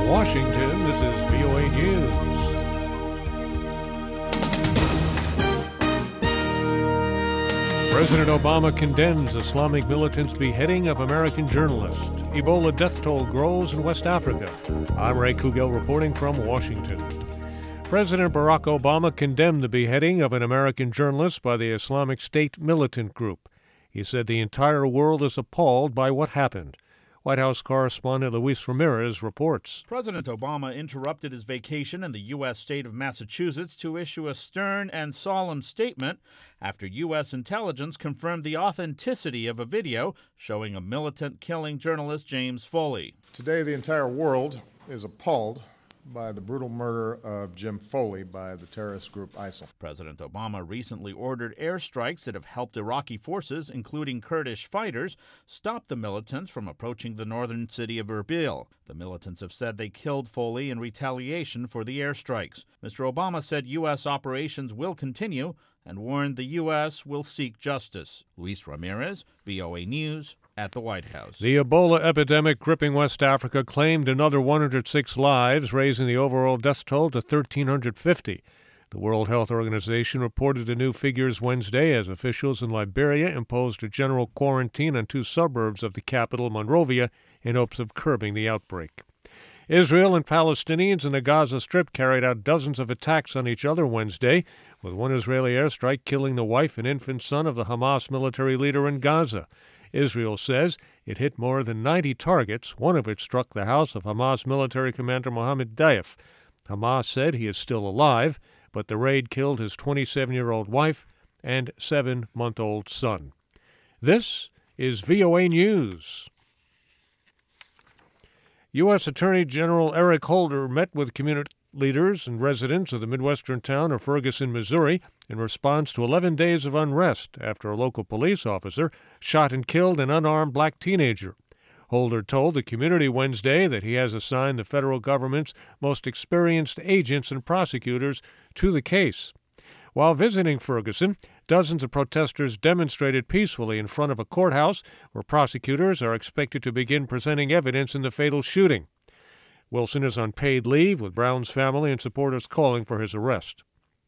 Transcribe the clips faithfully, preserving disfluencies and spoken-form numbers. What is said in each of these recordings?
Washington, this is V O A News. President Obama condemns Islamic militants' beheading of American journalists. Ebola death toll grows in West Africa. I'm Ray Kugel reporting from Washington. President Barack Obama condemned the beheading of an American journalist by the Islamic State militant group. He said the entire world is appalled by what happened. White House correspondent Luis Ramirez reports. President Obama interrupted his vacation in the U S state of Massachusetts to issue a stern and solemn statement after U S intelligence confirmed the authenticity of a video showing a militant killing journalist James Foley. Today, the entire world is appalled by the brutal murder of Jim Foley by the terrorist group ISIL. President Obama recently ordered airstrikes that have helped Iraqi forces, including Kurdish fighters, stop the militants from approaching the northern city of Erbil. The militants have said they killed Foley in retaliation for the airstrikes. Mister Obama said U S operations will continue and warned the U S will seek justice. Luis Ramirez, V O A News, at the White House. The Ebola epidemic gripping West Africa claimed another one hundred six lives, raising the overall death toll to one thousand three hundred fifty. The World Health Organization reported the new figures Wednesday as officials in Liberia imposed a general quarantine on two suburbs of the capital, Monrovia, in hopes of curbing the outbreak. Israel and Palestinians in the Gaza Strip carried out dozens of attacks on each other Wednesday, with one Israeli airstrike killing the wife and infant son of the Hamas military leader in Gaza. Israel says it hit more than ninety targets, one of which struck the house of Hamas military commander Mohammed Daif. Hamas said he is still alive, but the raid killed his twenty-seven-year-old wife and seven-month-old son. This is V O A News. U S Attorney General Eric Holder met with community leaders and residents of the Midwestern town of Ferguson, Missouri, in response to eleven days of unrest after a local police officer shot and killed an unarmed black teenager. Holder told the community Wednesday that he has assigned the federal government's most experienced agents and prosecutors to the case. While visiting Ferguson, dozens of protesters demonstrated peacefully in front of a courthouse where prosecutors are expected to begin presenting evidence in the fatal shooting. Wilson is on paid leave, with Brown's family and supporters calling for his arrest.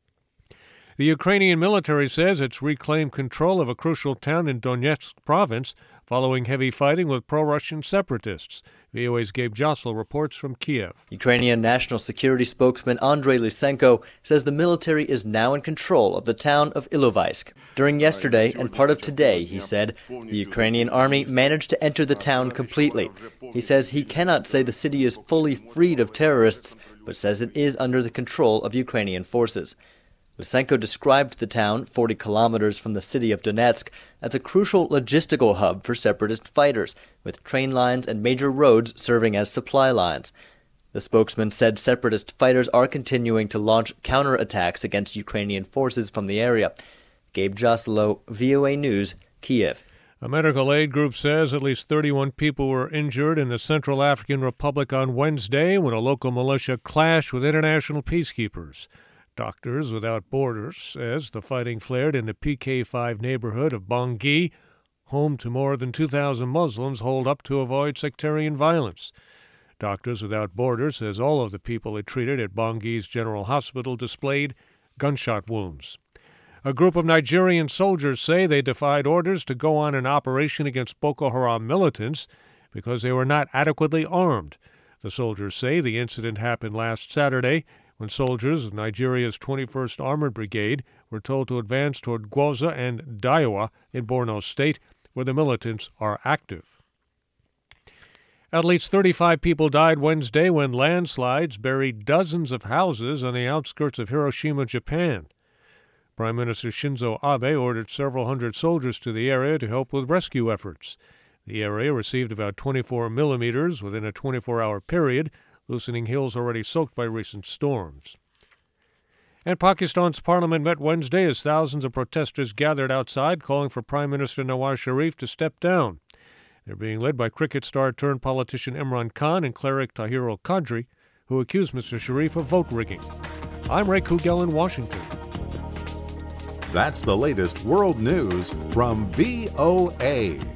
The Ukrainian military says it's reclaimed control of a crucial town in Donetsk province following heavy fighting with pro-Russian separatists. V O A's Gabe Jostle reports from Kiev. Ukrainian National Security spokesman Andrei Lysenko says the military is now in control of the town of Ilovaisk. During yesterday and part of today, he said, the Ukrainian army managed to enter the town completely. He says he cannot say the city is fully freed of terrorists, but says it is under the control of Ukrainian forces. Lysenko described the town, forty kilometers from the city of Donetsk, as a crucial logistical hub for separatist fighters, with train lines and major roads serving as supply lines. The spokesman said separatist fighters are continuing to launch counterattacks against Ukrainian forces from the area. Gabe Joslow, V O A News, Kiev. A medical aid group says at least thirty-one people were injured in the Central African Republic on Wednesday when a local militia clashed with international peacekeepers. Doctors Without Borders says the fighting flared in the P K five neighborhood of Bangui, home to more than two thousand Muslims holed up to avoid sectarian violence. Doctors Without Borders says all of the people it treated at Bangui's General Hospital displayed gunshot wounds. A group of Nigerian soldiers say they defied orders to go on an operation against Boko Haram militants because they were not adequately armed. The soldiers say the incident happened last Saturday when soldiers of Nigeria's twenty-first Armored Brigade were told to advance toward Gwoza and Daiwa in Borno State, where the militants are active. At least thirty-five people died Wednesday when landslides buried dozens of houses on the outskirts of Hiroshima, Japan. Prime Minister Shinzo Abe ordered several hundred soldiers to the area to help with rescue efforts. The area received about twenty-four millimeters within a twenty-four hour period, loosening hills already soaked by recent storms. And Pakistan's parliament met Wednesday as thousands of protesters gathered outside calling for Prime Minister Nawaz Sharif to step down. They're being led by cricket star-turned-politician Imran Khan and cleric Tahir al-Qadri, who accused Mister Sharif of vote rigging. I'm Ray Kugel in Washington. That's the latest world news from V O A.